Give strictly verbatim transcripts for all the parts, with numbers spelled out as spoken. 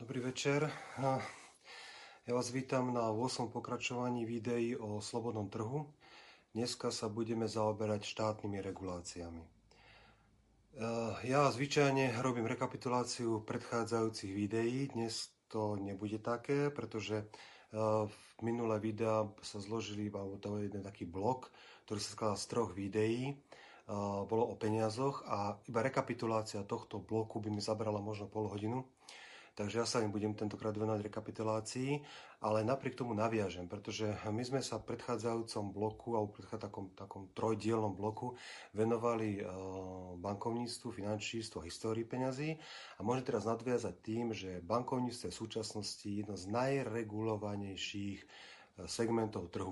Dobrý večer. Ja vás vítam na ôsmom pokračovaní videí o slobodnom trhu. Dneska sa budeme zaoberať štátnymi reguláciami. Ja zvyčajne robím rekapituláciu predchádzajúcich videí. Dnes to nebude také, pretože v minulé videa sa zložili, alebo to je jeden taký blok, ktorý sa skladá z troch videí. Bolo o peniazoch a iba rekapitulácia tohto bloku by mi zabrala možno pol hodinu. Takže ja sa im budem tentokrát venovať rekapitulácii, ale napriek tomu naviažem, pretože my sme sa v predchádzajúcom bloku, alebo v takom, takom trojdielnom bloku venovali bankovníctvu, finančníctvu a histórii peňazí a môžem teraz nadviazať tým, že bankovníctvo je v súčasnosti jedno z najregulovanejších segmentov trhu.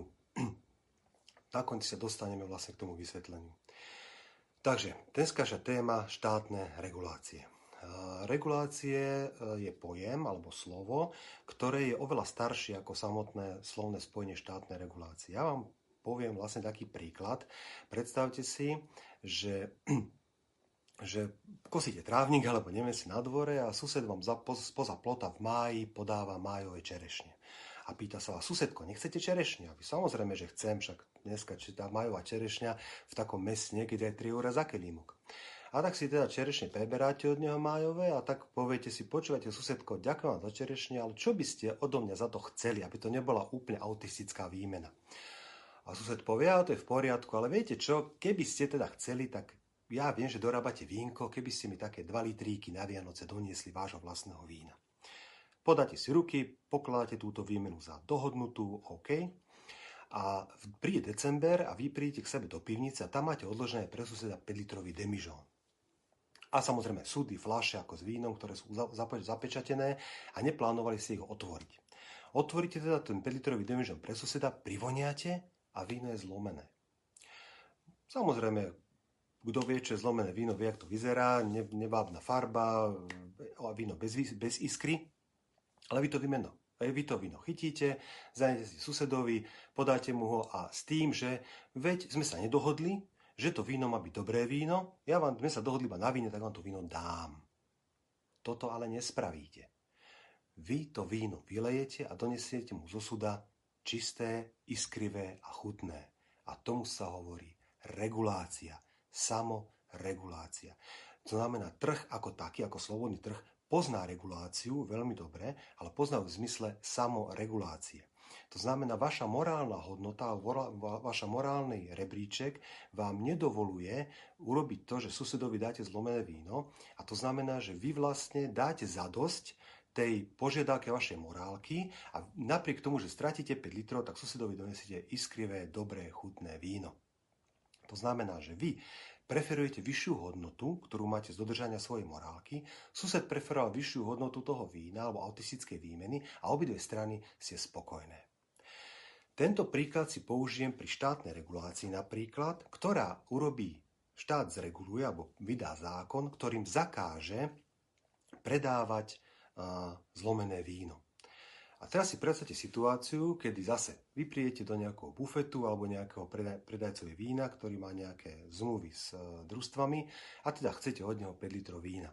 Na konci sa dostaneme vlastne k tomu vysvetleniu. Takže dneskažia téma štátne regulácie. Regulácie je pojem alebo slovo, ktoré je oveľa staršie ako samotné slovné spojenie štátne regulácie. Ja vám poviem vlastne taký príklad. Predstavte si, že, že kosíte trávnik alebo nemesi na dvore a sused vám spoza plota v máji podáva májové čerešne. A pýta sa vás: susedko, nechcete čerešne? A vy: samozrejme, že chcem, však dneska či tá májová čerešňa v takom meste niekedy aj tri eurá za kelímok. A tak si teda čerešne preberáte od neho májové a tak poviete si: počúvajte, susedko, ďakujem vám za čerešne, ale čo by ste odo mňa za to chceli, aby to nebola úplne autistická výmena? A sused povie: ale to je v poriadku, ale viete čo, keby ste teda chceli, tak ja viem, že dorábate vínko, keby ste mi také dva litríky na Vianoce doniesli vášho vlastného vína. Podáte si ruky, pokladáte túto výmenu za dohodnutú, OK. A príde december a vy prídete k sebe do pivnice a tam máte odložené pre suseda päť litrový demižón. A samozrejme súdy, fľaše ako s vínom, ktoré sú zapečatené a neplánovali si ich otvoriť. Otvoríte teda ten päť litrový demižón pre suseda, privoniate a víno je zlomené. Samozrejme, kto vie, čo je zlomené víno, vie, jak to vyzerá, ne, nevábna farba, víno bez, bez iskry, ale vy to víno, vy to víno chytíte, zanete si susedovi, podáte mu ho a s tým, že veď sme sa nedohodli, že to víno má byť dobré víno, ja vám, sme sa dohodli iba na víne, tak vám to víno dám. Toto ale nespravíte. Vy to víno vylejete a donesiete mu zo suda čisté, iskrivé a chutné. A tomu sa hovorí regulácia, samoregulácia. To znamená, trh ako taký, ako slobodný trh, pozná reguláciu veľmi dobre, ale pozná v zmysle samoregulácie. To znamená, vaša morálna hodnota, vaša morálny rebríček vám nedovoluje urobiť to, že susedovi dáte zlomené víno, a to znamená, že vy vlastne dáte zadosť tej požiadavke vašej morálky a napriek tomu, že stratíte päť litrov, tak susedovi donesiete iskrivé, dobré, chutné víno. To znamená, že vy preferujete vyššiu hodnotu, ktorú máte z dodržania svojej morálky, sused preferoval vyššiu hodnotu toho vína alebo autistickej výmeny a obidve strany ste spokojné. Tento príklad si použijem pri štátnej regulácii napríklad, ktorá urobí, štát zreguluje alebo vydá zákon, ktorým zakáže predávať uh, zlomené víno. A teraz si predstavte situáciu, kedy zase vy prídete do nejakého bufetu alebo nejakého predaj, predajcovi vína, ktorý má nejaké zmluvy s uh, družstvami a teda chcete od neho päť litrov vína.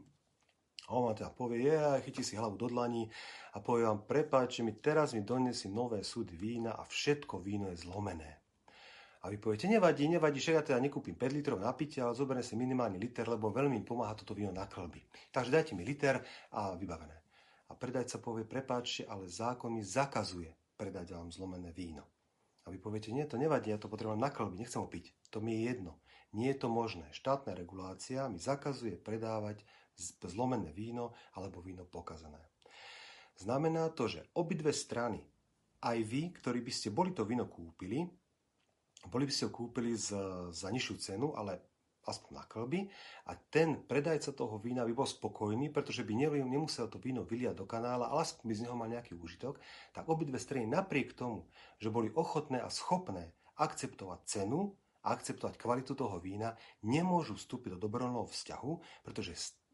A on vám teda povie, ja, chytí si hlavu do dlaní a povie vám: prepáčte mi, teraz mi donesli nové súdy vína a všetko víno je zlomené. A vy poviete: nevadí, nevadí, že ja teda nekúpim päť litrov na pitie, ale zoberiem si minimálny liter, lebo veľmi mi pomáha toto víno na kĺby. Takže dajte mi liter a vybavené. A predajca povie: prepáčte, ale zákon mi zakazuje predať vám zlomené víno. A vy poviete: nie, to nevadí, ja to potrebujem na kĺby, nechcem ho piť. To mi je jedno. Nie je to možné. Štátna regulácia mi zakazuje predávať zlomené víno alebo víno pokazané. Znamená to, že obidve strany, aj vy, ktorí by ste boli to víno kúpili, boli by ste ho kúpili za, za nižšiu cenu, ale aspoň na kĺby, a ten predajca toho vína by bol spokojný, pretože by nemusel to víno vyliať do kanála, ale aspoň by z neho mal nejaký úžitok, tak obidve strany napriek tomu, že boli ochotné a schopné akceptovať cenu a akceptovať kvalitu toho vína, nemôžu vstúpiť do dobrovoľného vzťahu, pretože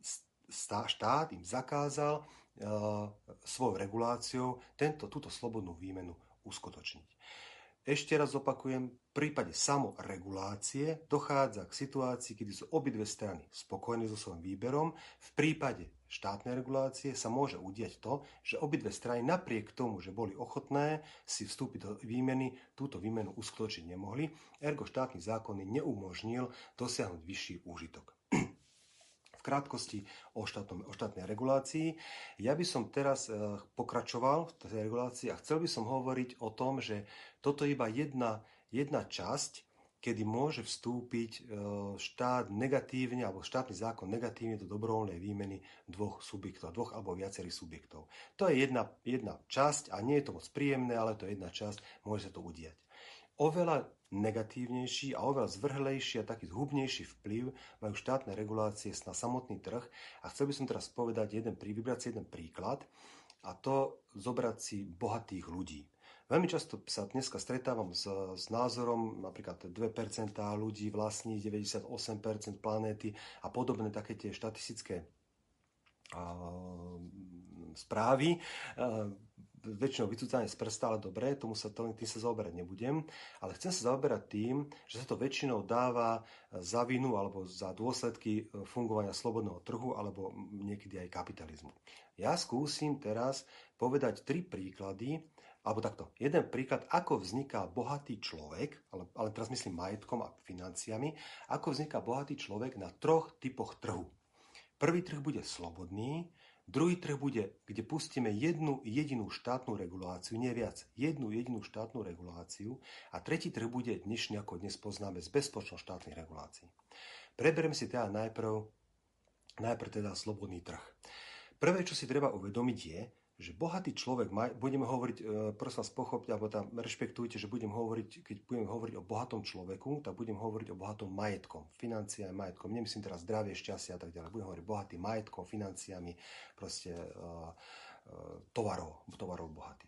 štát im zakázal uh, svojou reguláciou tento, túto slobodnú výmenu uskutočniť. Ešte raz opakujem, v prípade samoregulácie dochádza k situácii, kedy sú obidve strany spokojné so svojím výberom. V prípade štátnej regulácie sa môže udiať to, že obidve strany napriek tomu, že boli ochotné si vstúpiť do výmeny, túto výmenu uskutočniť nemohli, ergo štátny zákon neumožnil dosiahnuť vyšší úžitok. V krátkosti o, štátnom, o štátnej regulácii. Ja by som teraz e, pokračoval v tej regulácii a chcel by som hovoriť o tom, že toto je iba jedna, jedna časť, kedy môže vstúpiť e, štát negatívne, alebo štátny zákon negatívne do dobrovoľnej výmeny dvoch subjektov, dvoch alebo viacerých subjektov. To je jedna, jedna časť a nie je to moc príjemné, ale to je jedna časť, môže sa to udiať. Oveľa negatívnejší a oveľa zvrhlejší a taký zhubnejší vplyv majú štátne regulácie na samotný trh. A chcel by som teraz povedať jeden, vybrať si jeden príklad a to zobrať si bohatých ľudí. Veľmi často sa dneska stretávam s, s názorom, napríklad dve percentá ľudí vlastní deväťdesiatosem percent planéty a podobné také tie štatistické uh, správy. Uh, väčšinou vycúcané z prsta, ale dobre, tomu sa, tým sa zaoberať nebudem, ale chcem sa zaoberať tým, že sa to väčšinou dáva za vinu alebo za dôsledky fungovania slobodného trhu alebo niekedy aj kapitalizmu. Ja skúsim teraz povedať tri príklady, alebo takto, jeden príklad, ako vzniká bohatý človek, ale, ale teraz myslím majetkom a financiami, ako vzniká bohatý človek na troch typoch trhu. Prvý trh bude slobodný, druhý trh bude, kde pustíme jednu jedinú štátnu reguláciu, nie viac, jednu jedinú štátnu reguláciu a tretí trh bude dnešný, ako dnes poznáme, z bezpočnou štátnych regulácií. Preberiem si teda najprv, najprv teda slobodný trh. Prvé, čo si treba uvedomiť je, že bohatý človek, budeme hovoriť, prosím vás pochopte, alebo tam rešpektujte, že budem hovoriť, keď budem hovoriť o bohatom človeku, tak budem hovoriť o bohatom majetkom, financiami a majetkom. Nemyslím teraz zdravie, šťastie a tak ďalej. Budem hovoriť bohatým majetkom, financiami, proste uh, uh, tovarov, tovarov bohatý.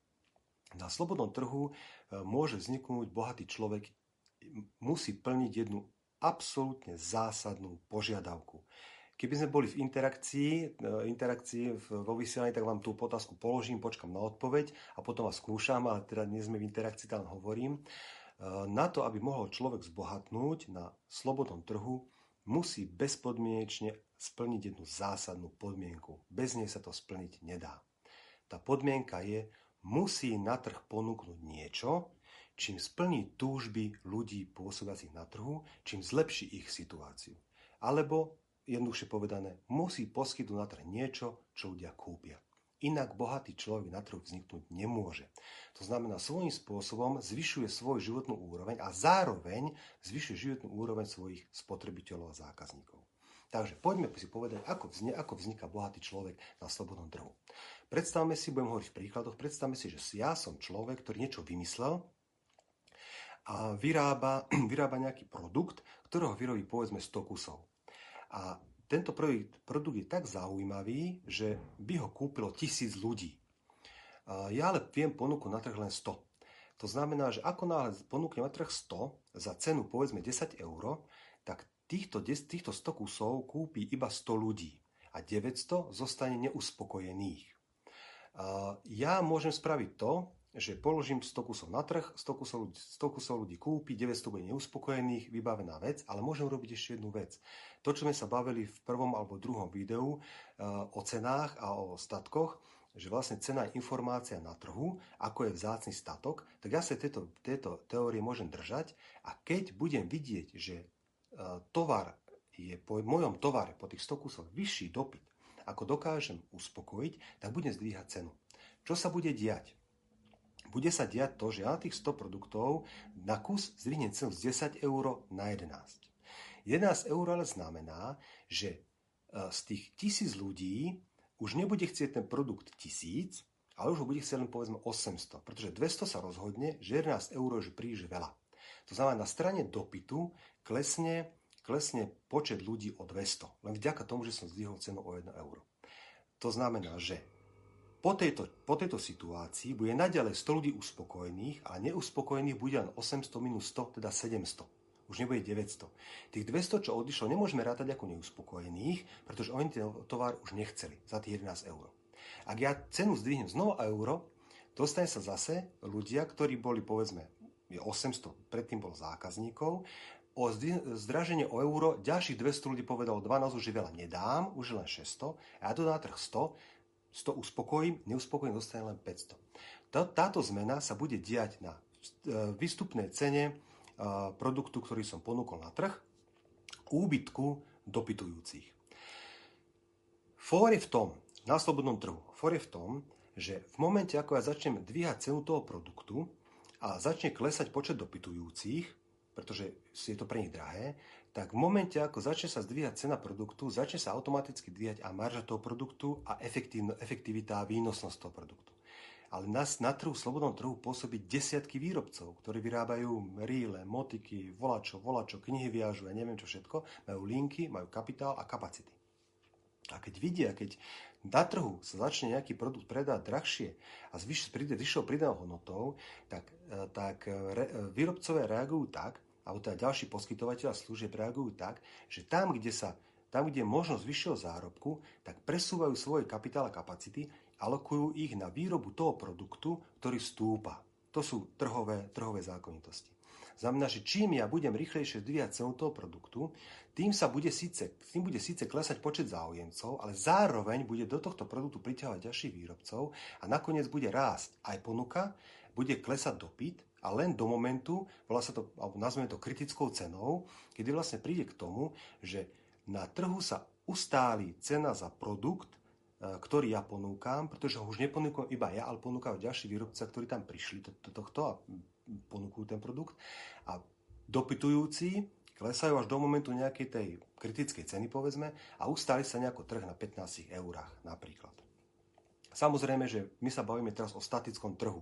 Na slobodnom trhu uh, môže vzniknúť bohatý človek, musí plniť jednu absolútne zásadnú požiadavku. Keby sme boli v interakcii, interakcii vo vysielaní, tak vám tú otázku položím, počkam na odpoveď a potom vás skúšam, ale teda nie sme v interakcii, tam hovorím. Na to, aby mohol človek zbohatnúť na slobodnom trhu, musí bezpodmienečne splniť jednu zásadnú podmienku. Bez nej sa to splniť nedá. Tá podmienka je, musí na trh ponúknuť niečo, čím splní túžby ľudí pôsobiacich na trhu, čím zlepší ich situáciu. Alebo jednoduchšie povedané, musí poskytnúť na trh niečo, čo ľudia kúpia. Inak bohatý človek na trhu vzniknúť nemôže. To znamená, svojím spôsobom zvyšuje svoju životnú úroveň a zároveň zvyšuje životnú úroveň svojich spotrebiteľov a zákazníkov. Takže poďme si povedať, ako, vznie, ako vzniká bohatý človek na slobodnom trhu. Predstavme si, budem hovoriť v príkladoch, predstavme si, že ja som človek, ktorý niečo vymyslel a vyrába, vyrába nejaký produkt, ktorého vyrobí povedzme sto kusov. A tento produkt je tak zaujímavý, že by ho kúpilo tisíc ľudí. Ja ale viem ponúknuť na trh len sto. To znamená, že ako náhle ponúknem na trh sto za cenu povedzme desať eur, tak týchto, týchto sto kusov kúpi iba sto ľudí a deväťsto zostane neuspokojených. Ja môžem spraviť to, že položím sto kusov na trh, sto kusov, sto kusov ľudí kúpi, deväťsto bude neuspokojených, vybavená vec, ale môžem robiť ešte jednu vec. To, čo sme sa bavili v prvom alebo druhom videu o cenách a o statkoch, že vlastne cena je informácia na trhu, ako je vzácny statok, tak ja sa tieto, tieto teórie môžem držať a keď budem vidieť, že tovar je po mojom tovare, po tých sto kusoch vyšší dopyt, ako dokážem uspokojiť, tak budem zdvíhať cenu. Čo sa bude diať? Bude sa diať to, že ja na tých sto produktov na kus zdvihnem cenu z desať eur na jedenásť. jedenásť eur ale znamená, že z tých tisíc ľudí už nebude chcieť ten produkt tisíc, ale už ho bude chcieť len povedzme osemsto, pretože dvesto sa rozhodne, že jedenásť eur je príliš veľa. To znamená, na strane dopytu klesne, klesne počet ľudí o dvesto, len vďaka tomu, že som zdvihol cenu o jedno euro. To znamená, že Po tejto, po tejto situácii bude naďalej sto ľudí uspokojených a neuspokojených bude len osemsto minus sto, teda sedemsto. Už nebude deväťsto. Tých dvesto, čo odišlo, nemôžeme rátať ako neuspokojených, pretože oni ten tovar už nechceli za tých jedenásť eur. Ak ja cenu zdvihnem znova euro, dostane sa zase ľudia, ktorí boli, povedzme, je osemsto, predtým bolo zákazníkov, o zdraženie o euro, ďalších dvesto ľudí povedalo dvanásť, už veľa nedám, už len šesťsto, a ja to na trh sto, sto uspokojím, neuspokojím, dostanem len päťsto. Táto zmena sa bude diať na výstupnej cene produktu, ktorý som ponúkol na trh, úbytku dopytujúcich. Fór je v tom, na slobodnom trhu, fór je v tom, že v momente, ako ja začnem dvíhať cenu toho produktu a začne klesať počet dopytujúcich, pretože je to pre nich drahé, tak v momente, ako začne sa zdvíhať cena produktu, začne sa automaticky dvíhať a marža toho produktu a efektivita a výnosnosť toho produktu. Ale na, na trhu, v slobodnom trhu pôsobí desiatky výrobcov, ktorí vyrábajú rýle, motiky, volačo, volačo, knihy viažu a neviem čo všetko, majú linky, majú kapitál a kapacity. A keď vidia, keď na trhu sa začne nejaký produkt predať drahšie a zvyš, príde vyššou pridanou hodnotou, tak, tak re, výrobcovia reagujú tak, alebo teda ďalší poskytovateľa služieb reagujú tak, že tam, kde sa tam, kde je možnosť vyššieho zárobku, tak presúvajú svoj kapitál a kapacity, alokujú ich na výrobu toho produktu, ktorý stúpa. To sú trhové, trhové zákonitosti. Znamená, že čím ja budem rýchlejšie zdvíjať cenu toho produktu, tým, sa bude síce, tým bude síce klesať počet záujemcov, ale zároveň bude do tohto produktu priťahovať ďalších výrobcov a nakoniec bude rásť aj ponuka, bude klesať dopyt a len do momentu, volá sa to, alebo nazveme to kritickou cenou, kedy vlastne príde k tomu, že na trhu sa ustáli cena za produkt, ktorý ja ponúkam, pretože ho už neponúkam iba ja, ale ponúkajú ďalší výrobca, ktorí tam prišli do, do tohto a ponúkujú ten produkt. A dopytujúci klesajú až do momentu nejakej tej kritickej ceny, povedzme, a ustáli sa nejako trh na pätnásť eurách napríklad. Samozrejme, že my sa bavíme teraz o statickom trhu.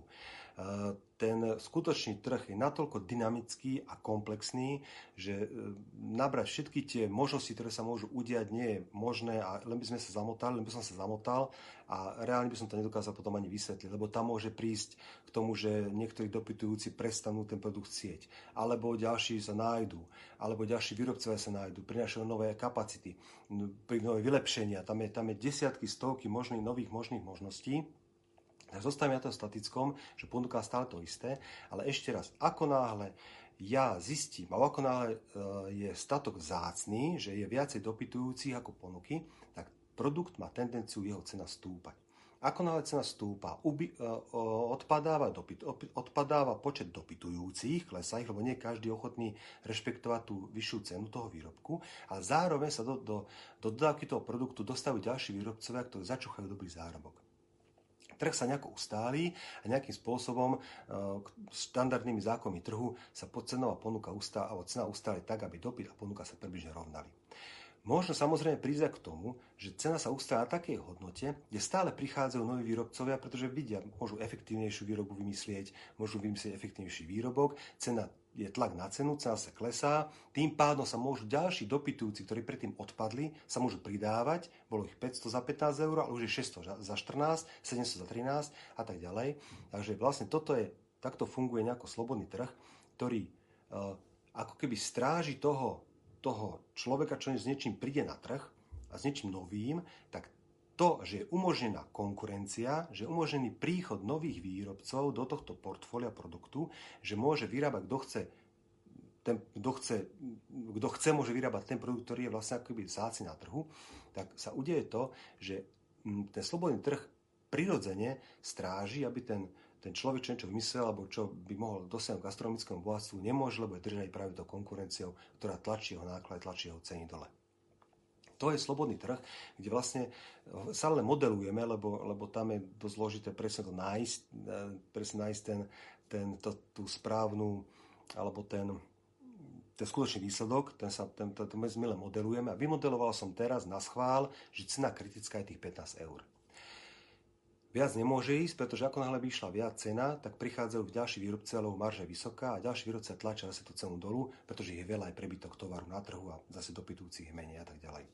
Ten skutočný trh je natoľko dynamický a komplexný, že nabrať všetky tie možnosti, ktoré sa môžu udiať, nie je možné a len by sme sa zamotali, len by som sa zamotal a reálne by som to nedokázal potom ani vysvetliť, lebo tam môže prísť k tomu, že niektorí dopytujúci prestanú ten produkt chcieť, alebo ďalší sa nájdú, alebo ďalší výrobcovia sa nájdú, prinášajú nové kapacity, nové vylepšenia, tam je, tam je desiatky, stovky možných nových možných možností. Zostavím na to statickom, že ponúka stále to isté, ale ešte raz, ako náhle ja zistím, alebo ako náhle je statok vzácny, že je viacej dopytujúcich ako ponuky, tak produkt má tendenciu jeho cena stúpať. Ako náhle cena stúpa, uby, odpadáva, dopyt, odpadáva počet dopytujúcich, klesá ich, lebo nie každý je ochotný rešpektovať tú vyššiu cenu toho výrobku, ale zároveň sa do, do, do dodávky toho produktu dostavujú ďalší výrobcovia, ktorí začúchajú dobrý zárobok. Trh sa nejako ustálí a nejakým spôsobom štandardnými zákonmi trhu sa cenová ponuka ustá, alebo cena ustáli tak, aby dopyt a ponuka sa približne rovnali. Možno samozrejme prísť k tomu, že cena sa ustála na takej hodnote, kde stále prichádzajú noví výrobcovia, pretože vidia, môžu efektívnejšiu výrobu vymyslieť, môžu vymyslieť efektívnejší výrobok, cena je tlak na cenu, cena sa klesá, tým pádom sa môžu ďalší dopytujúci, ktorí predtým odpadli, sa môžu pridávať, bolo ich päťsto za pätnásť eur, ale už je šesťsto za štrnásť, sedemsto za trinásť a tak ďalej. Takže vlastne toto je, takto funguje nejako slobodný trh, ktorý uh, ako keby stráži toho, toho človeka, čo s niečím príde na trh a s niečím novým, tak to, že je umožnená konkurencia, že je umožnený príchod nových výrobcov do tohto portfólia produktu, že môže vyrábať, kto chce, ten, kto chce, kto chce, môže vyrábať ten produkt, ktorý je vlastne akoby vzácny na trhu, tak sa udeje to, že ten slobodný trh prirodzene stráži, aby ten, ten človek, čo niečo vymyslel, alebo čo by mohol dosiahnuť gastronomickému bohatstvu, nemôže, lebo je držaný práve tou konkurenciou, ktorá tlačí jeho náklad, tlačí jeho ceny dole. To je slobodný trh, kde vlastne sa len modelujeme, lebo, lebo tam je dosť zložité presne to nájsť, presne nájsť ten, ten, to, tú správnu, alebo ten, ten skutočný výsledok, ten sa, ten, ten, ten my len modelujeme a vymodeloval som teraz na schvál, že cena kritická je tých pätnásť eur. Viac nemôže ísť, pretože ako náhle by išla viac cena, tak prichádzajú ďalší výrobci, lebo marža je vysoká a ďalší výrobca tlačia zase tú cenu dolu, pretože je veľa aj prebytok tovaru na trhu a zase dopytujúcich menej a tak ďalej.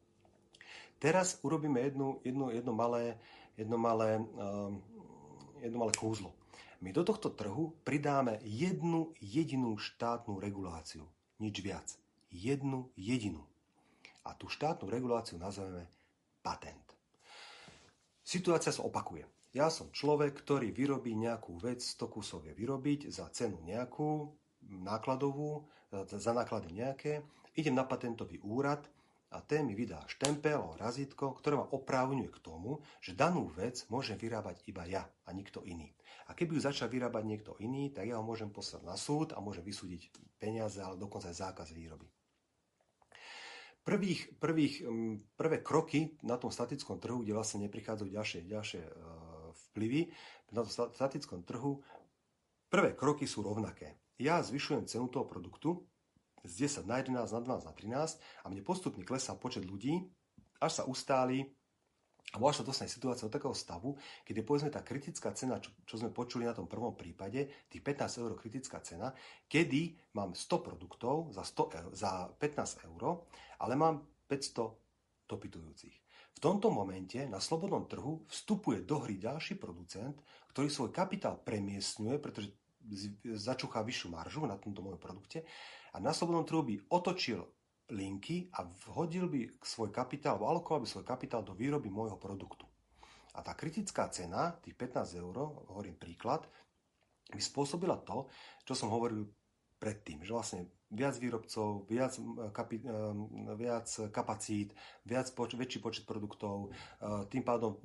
Teraz urobíme jednu, jednu, jedno malé, jedno malé, um, jedno malé kúzlo. My do tohto trhu pridáme jednu jedinú štátnu reguláciu. Nič viac. Jednu jedinú. A tú štátnu reguláciu nazveme patent. Situácia sa opakuje. Ja som človek, ktorý vyrobí nejakú vec, sto kusov je vyrobiť za cenu nejakú, nákladovú, za náklady nejaké, idem na patentový úrad a ten mi vydá štempel, razítko, ktoré ma oprávňuje k tomu, že danú vec môžem vyrábať iba ja a nikto iný. A keby ju začal vyrábať niekto iný, tak ja ho môžem poslať na súd a môžem vysúdiť peniaze, ale dokonca aj zákaz výroby. Prvých, prvých, prvé kroky na tom statickom trhu, kde vlastne neprichádzajú ďalšie, ďalšie vplyvy, na tom statickom trhu, prvé kroky sú rovnaké. Ja zvyšujem cenu toho produktu z desať na jedenásť, na dvanásť, na trinásť a mne postupne klesá počet ľudí, až sa ustáli, alebo až sa dostane situácia do takého stavu, keď je povedzme tá kritická cena, čo, čo sme počuli na tom prvom prípade, tých pätnásť eur kritická cena, kedy mám sto produktov za, sto eur, za pätnásť eur, ale mám päťsto dopytujúcich. V tomto momente na slobodnom trhu vstupuje do hry ďalší producent, ktorý svoj kapitál premiestňuje, pretože začúcha vyššiu maržu na tomto mojom produkte a na slobodnom trhu by otočil linky a vhodil by svoj kapitál, alebo alokoval by svoj kapitál do výroby môjho produktu. A tá kritická cena, tých pätnásť eur, hovorím príklad, by spôsobila to, čo som hovoril predtým, že vlastne viac výrobcov, viac, kapi, viac kapacít, viac poč, väčší počet produktov, tým pádom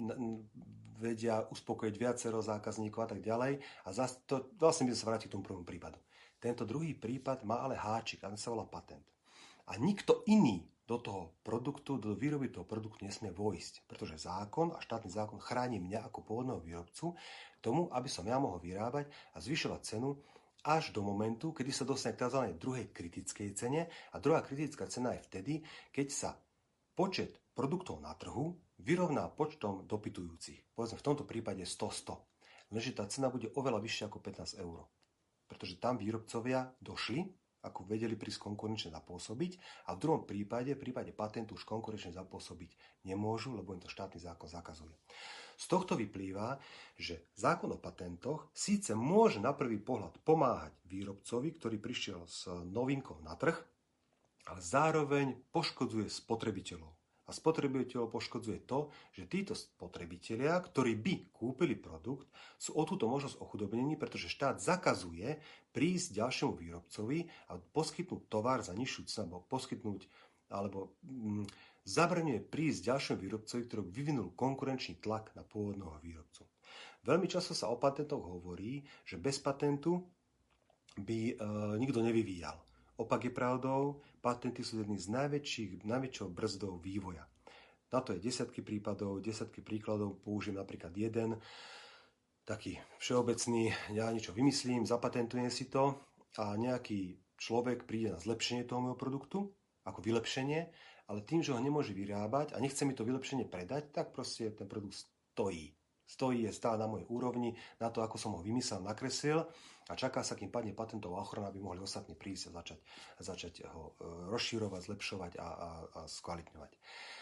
vedia uspokojiť viacero zákazníkov a tak ďalej. A zas to, vlastne by sa vrátil k tomu prvom prípadu. Tento druhý prípad má ale háčik, a ten sa volá patent. A nikto iný do toho produktu, do výroby toho produktu nesmie vojsť, pretože zákon a štátny zákon chráni mňa ako pôvodného výrobcu tomu, aby som ja mohol vyrábať a zvyšovať cenu až do momentu, kedy sa dostane k tzv. Druhej kritickej cene. A druhá kritická cena je vtedy, keď sa počet produktov na trhu vyrovná počtom dopytujúcich. Povedzme v tomto prípade sto sto. Lenže tá cena bude oveľa vyššia ako pätnásť eur. Pretože tam výrobcovia došli, ako vedeli prísť konkurenčne zapôsobiť a v druhom prípade, v prípade patentu už konkurenčne zapôsobiť nemôžu, lebo im to štátny zákon zakazuje. Z tohto vyplýva, že zákon o patentoch síce môže na prvý pohľad pomáhať výrobcovi, ktorý prišiel s novinkou na trh, ale zároveň poškodzuje spotrebiteľov. A spotrebiteľov poškodzuje to, že títo spotrebitelia, ktorí by kúpili produkt, sú o túto možnosť ochudobnení, pretože štát zakazuje prísť ďalšiemu výrobcovi a poskytnúť tovar za nižšiu cenu, alebo poskytnúť, alebo mm, zabraňuje prísť ďalšiemu výrobcovi, ktorý vyvinul konkurenčný tlak na pôvodného výrobcu. Veľmi často sa o patentoch hovorí, že bez patentu by e, nikto nevyvíjal. Opak je pravdou, patenty sú jedným z najväčších, najväčšou brzdou vývoja. Na to je desiatky prípadov, desiatky príkladov, použijem napríklad jeden, taký všeobecný, ja niečo vymyslím, zapatentujem si to a nejaký človek príde na zlepšenie toho môjho produktu, ako vylepšenie, ale tým, že ho nemôže vyrábať a nechce mi to vylepšenie predať, tak proste ten produkt stojí. Stojí, je stále na mojej úrovni, na to, ako som ho vymyslel, nakreslil a čaká sa, kým padne patentová ochrana, aby mohli ostatní prísť a začať, začať ho rozširovať, zlepšovať a, a, a skvalitňovať.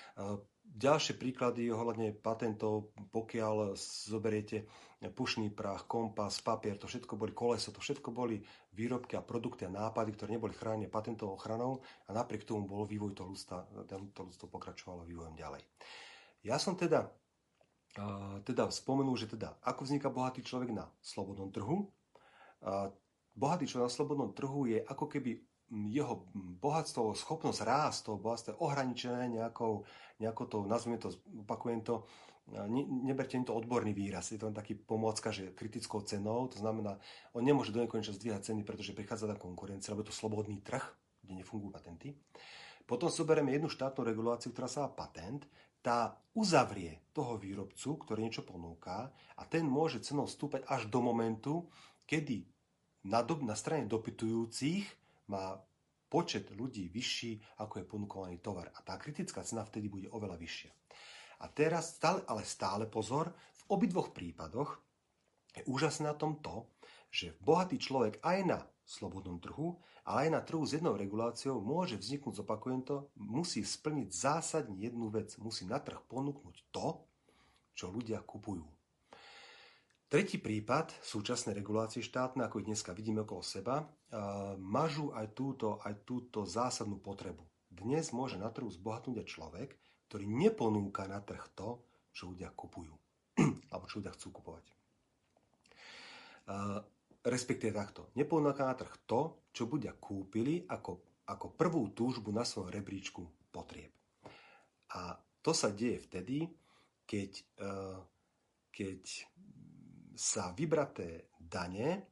Ďalšie príklady ohľadne patentov, pokiaľ zoberiete pušný prach, kompas, papier, to všetko boli koleso, to všetko boli výrobky a produkty a nápady, ktoré neboli chránené patentovou ochranou a napriek tomu bol vývoj toho ľudstva, to ľudstvo pokračovalo vývojom ďalej. Ja som teda Uh, teda spomenul, že teda ako vzniká bohatý človek na slobodnom trhu. Uh, bohatý človek na slobodnom trhu je ako keby jeho bohatstvo, schopnosť rásť, toho bohatstva je ohraničené nejakou, nejakou to, nazvime to, opakujem to, ne, neberte im to odborný výraz, je to len taký pomôcka, že kritickou cenou, to znamená, on nemôže do nekonečna zdvíhať ceny, pretože prichádza tá konkurencia, lebo je to slobodný trh, kde nefungujú patenty. Potom zoberieme jednu štátnu reguláciu, ktorá sa má patent, tá uzavrie toho výrobcu, ktorý niečo ponúka a ten môže cenou stúpať až do momentu, kedy na, do, na strane dopytujúcich má počet ľudí vyšší, ako je ponúkovaný tovar. A tá kritická cena vtedy bude oveľa vyššia. A teraz stále, ale stále pozor, v obidvoch prípadoch je úžasné na tom to, že bohatý človek aj na slobodnom trhu, ale aj na trhu s jednou reguláciou môže vzniknúť, zopakujem to, musí splniť zásadne jednu vec. Musí na trh ponúknuť to, čo ľudia kupujú. Tretí prípad súčasnej regulácie štátnej, ako ich dneska vidíme okolo seba, mažú aj túto, aj túto zásadnú potrebu. Dnes môže na trhu zbohatnúť aj človek, ktorý neponúka na trh to, čo ľudia kupujú. Alebo čo ľudia chcú kupovať. respektíve takto, neponúka na trh to, čo ľudia kúpili ako, ako prvú túžbu na svojom rebríčku potrieb. A to sa deje vtedy, keď, keď sa vybraté dane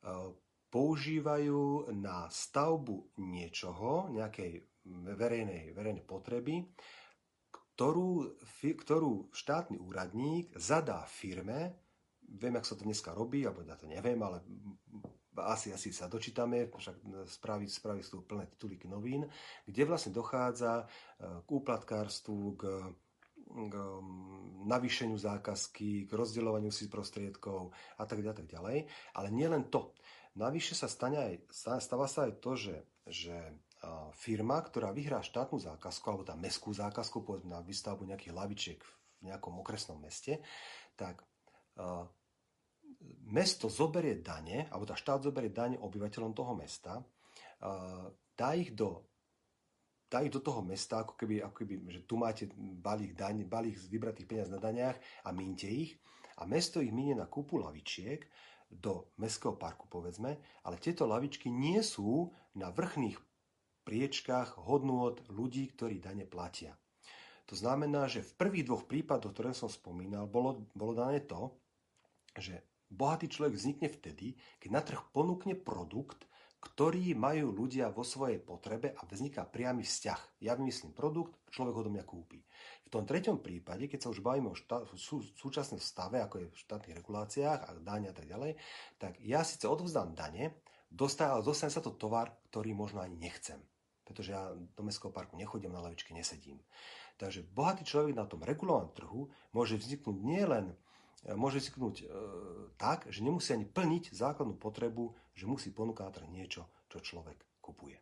používajú na stavbu niečoho, nejakej verejnej, verejnej potreby, ktorú, ktorú štátny úradník zadá firme, viem, ako sa to dneska robí, alebo ja to neviem, ale asi, asi sa dočítame, však správy, správy sú plné titulíky novín, kde vlastne dochádza k úplatkárstvu, k, k navýšeniu zákazky, k rozdeľovaniu si prostriedkov a tak ďalej, tak ďalej. Ale nie len to. Navyše sa stane aj, stáva sa aj to, že, že firma, ktorá vyhrá štátnu zákazku, alebo tá mestskú zákazku, povedzme na výstavbu nejakých lavičiek v nejakom okresnom meste, tak uh, mesto zoberie dane, alebo tá štát zoberie dane obyvateľom toho mesta, uh, dá ich do dá ich do toho mesta, ako keby, ako keby že tu máte balík, daň, balík z vybratých peniaz na daniach a mínte ich. A mesto ich minie na kúpu lavičiek do mestského parku, povedzme, ale tieto lavičky nie sú na vrchných priečkách hodnôt ľudí, ktorí dane platia. To znamená, že v prvých dvoch prípadoch, ktoré som spomínal, bolo, bolo dané to, že bohatý človek vznikne vtedy, keď na trh ponúkne produkt, ktorý majú ľudia vo svojej potrebe a vzniká priamy vzťah. Ja vymyslím produkt, človek ho do mňa kúpi. V tom treťom prípade, keď sa už bavíme o štá, sú, súčasnom stave, ako je v štátnych reguláciách a dáne a tak ďalej, tak ja síce odovzdám dane, dostane, ale dostane sa to tovar, ktorý možno ani nechcem. Pretože ja do mestského parku nechodím, na lavičke nesedím. Takže bohatý človek na tom regulovanom trhu môže vzniknúť nielen môže vzniknúť e, tak, že nemusí ani plniť základnú potrebu, že musí ponúkať na trh niečo, čo človek kupuje.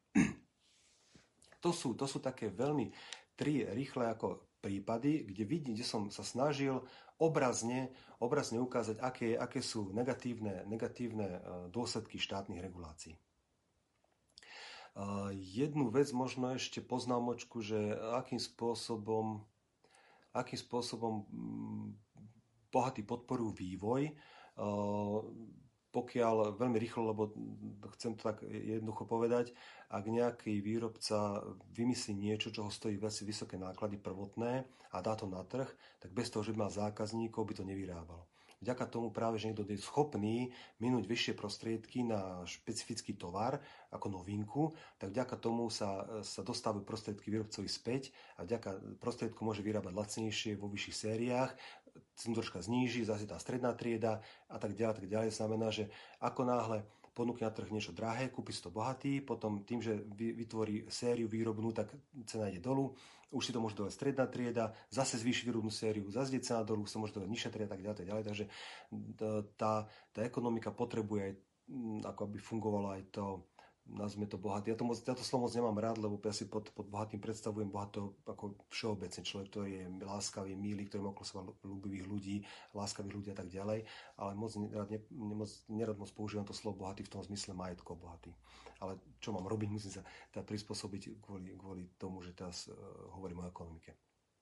To sú, to sú také veľmi tri rýchle ako prípady, kde vidím, kde som sa snažil obrazne, obrazne ukázať, aké, aké sú negatívne, negatívne dôsledky štátnych regulácií. Uh, jednu vec možno ešte poznámočku, že akým spôsobom, akým spôsobom bohatí podporujú vývoj, pokiaľ veľmi rýchlo, lebo chcem to tak jednoducho povedať, ak nejaký výrobca vymyslí niečo, čo ho stojí veľmi vysoké náklady prvotné a dá to na trh, tak bez toho, že by mal zákazníkov, by to nevyrábal. Vďaka tomu práve, že niekto je schopný minúť vyššie prostriedky na špecifický tovar ako novinku, tak vďaka tomu sa, sa dostávajú prostriedky výrobcovi späť a vďaka prostriedku môže vyrábať lacnejšie vo vyšších sériách, cenu troška zníži, zase tá stredná trieda a tak ďalej, tak ďalej. Znamená, že ako náhle ponúkne na trh niečo drahé, kúpi si to bohatý, potom tým, že vytvorí sériu výrobnú, tak cena ide dolu, už si to môže dovať stredná trieda, zase zvýši výrobnú sériu, zase ide cena dolu, sa môže dovať nižšia trieda, tak ďalej, tak ďalej. Takže tá, tá ekonomika potrebuje aj, ako aby fungovalo aj to, nazvime to bohatý. Ja to, moc, ja to slovo moc nemám rád, lebo ja si pod, pod bohatým predstavujem bohatého ako všeobecne človek, ktorý je láskavý, milý, ktorý má okolo seba ľúbivých ľudí, láskavých ľudí a tak ďalej. Ale moc nerad, ne, moc, nerad moc používam to slovo bohatý v tom zmysle majetko bohatý. Ale čo mám robiť, musím sa teda prispôsobiť kvôli, kvôli tomu, že teraz uh, hovorím o ekonomike.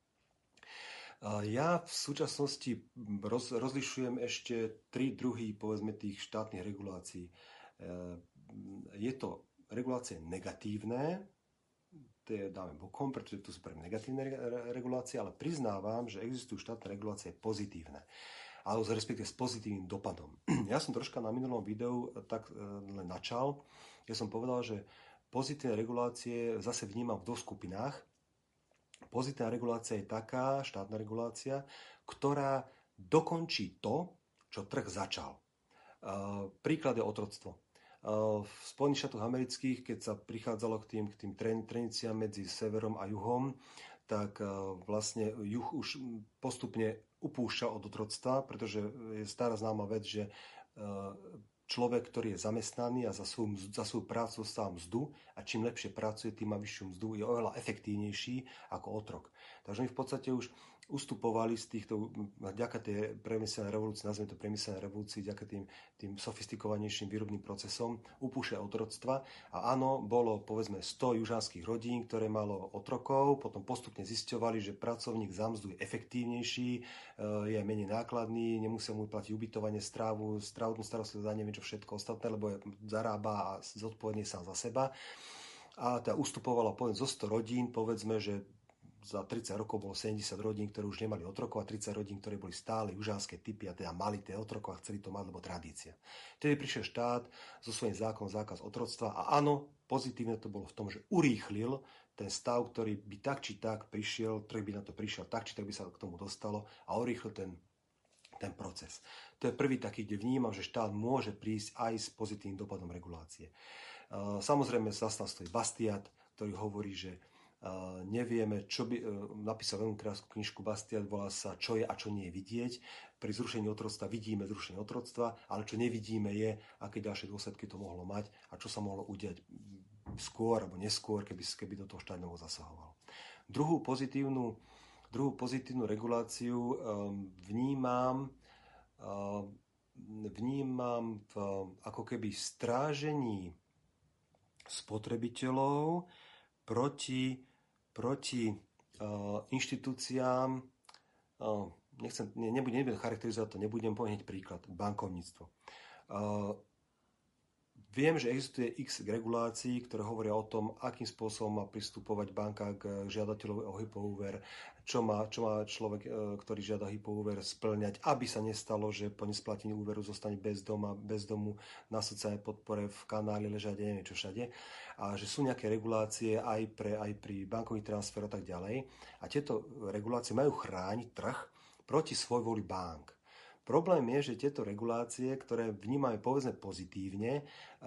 Uh, ja v súčasnosti roz, rozlišujem ešte tri druhy, povedzme, tých štátnych regulácií. Uh, Je to regulácie negatívne, to je dáme bokom, pretože tu sú pre negatívne regulácie, ale priznávam, že existujú štátne regulácie pozitívne, alebo respektíve s pozitívnym dopadom. Ja som troška na minulom videu tak len načal, ja som povedal, že pozitívne regulácie zase vnímam v dvoch skupinách. Pozitívna regulácia je taká, štátna regulácia, ktorá dokončí to, čo trh začal. Príklad je otroctvo. V Spojených štátoch amerických, keď sa prichádzalo k tým, k tým treniciam medzi severom a juhom, tak vlastne juh už postupne upúšťa od otroctva, pretože je stará známa vec, že človek, ktorý je zamestnaný a za svoju, za svoju prácu dostáva mzdu a čím lepšie pracuje, tým má vyššiu mzdu, je oveľa efektívnejší ako otrok. Takže my v podstate už ustupovali z týchto, vďaka tej priemyselnej revolúcii, nazveme to priemyselnej revolúcii, vďaka tým, tým sofistikovanejším výrobným procesom, upúšťa otroctva. A áno, bolo povedzme sto južanských rodín, ktoré malo otrokov, potom postupne zisťovali, že pracovník za mzdu je efektívnejší, je menej nákladný, nemusia mu platiť ubytovanie, strávu, zdravotnú starostlivosť, neviem čo všetko ostatné, lebo je, zarába a zodpovedný sám za seba. A teda ustupovalo povedzme zo sto rodín, povedzme, že za tridsať rokov bolo sedemdesiat rodín, ktoré už nemali otrokov a tridsať rodín, ktoré boli stále južanské typy a teda mali tie otrokov a chceli to mať, lebo tradícia. Vtedy prišiel štát so svojím zákonom zákaz otroctva a áno, pozitívne to bolo v tom, že urýchlil ten stav, ktorý by tak či tak prišiel, ktorý by na to prišiel, tak či tak by sa k tomu dostalo a urýchlil ten, ten proces. To je prvý taký, kde vnímam, že štát môže prísť aj s pozitívnym dopadom regulácie. Samozrejme, zase stojí Bastiat, ktorý hovorí, že Uh, nevieme, čo by, uh, napísal veľmi krásnu knižku Bastiat, volá sa Čo je a čo nie je vidieť. Pri zrušení otroctva vidíme zrušenie otroctva, ale čo nevidíme je, aké ďalšie dôsledky to mohlo mať a čo sa mohlo udiať skôr alebo neskôr, keby, keby do toho štát novo zasahoval. Druhú pozitívnu, druhú pozitívnu reguláciu um, vnímam, uh, vnímam v, ako keby strážení spotrebiteľov proti proti uh, inštitúciám, uh, nechcem, ne, nebudem, nebudem charakterizovať to, nebudem povedať príklad, bankovníctvo. Uh, viem, že existuje x regulácií, ktoré hovoria o tom, akým spôsobom má pristupovať banka k žiadateľovi o hypoúver, čo má, čo má človek, uh, ktorý žiada hypoúver, spĺňať, aby sa nestalo, že po nesplatení úveru zostane bez doma, bez domu, na sociálnej podpore, v kanáli ležať, neviem čo všade. A že sú nejaké regulácie aj, pre, aj pri bankových transferoch a tak ďalej. A tieto regulácie majú chrániť trh proti svojvoli bank. Problém je, že tieto regulácie, ktoré vnímajú povedzme pozitívne,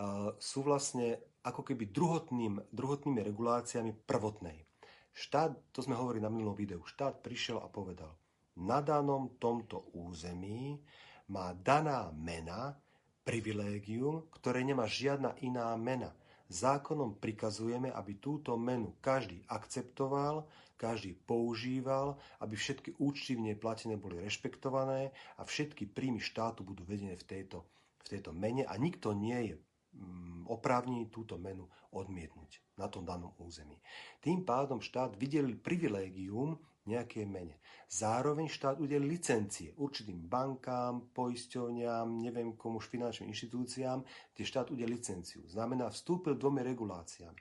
sú vlastne ako keby druhotným, druhotnými reguláciami prvotnej. Štát, to sme hovorili na minulom videu, štát prišiel a povedal, na danom tomto území má daná mena privilégium, ktoré nemá žiadna iná mena. Zákonom prikazujeme, aby túto menu každý akceptoval, každý používal, aby všetky účty v nej platené boli rešpektované a všetky príjmy štátu budú vedené v tejto, v tejto mene a nikto nie je oprávnený túto menu odmietnúť na tom danom území. Tým pádom štát vydelil privilégium nejaké mene. Zároveň štát udelil licencie určitým bankám, poisťovniam, neviem komu, finančným inštitúciám, kde štát udelil licenciu. Znamená, vstúpil dvomi reguláciami.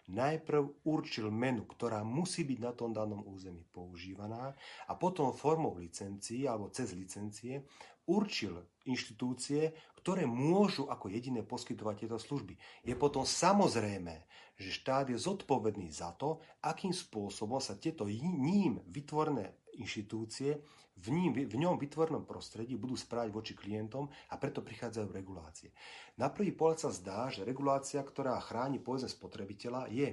Najprv určil menu, ktorá musí byť na tom danom území používaná a potom formou licencií alebo cez licencie určil inštitúcie, ktoré môžu ako jediné poskytovať tieto služby. Je potom samozrejme, že štát je zodpovedný za to, akým spôsobom sa tieto ním vytvorené inštitúcie v, ním, v ňom vytvorenom prostredí budú správať voči klientom a preto prichádzajú regulácie. Na prvý pohľad sa zdá, že regulácia, ktorá chráni povedzme spotrebiteľa, je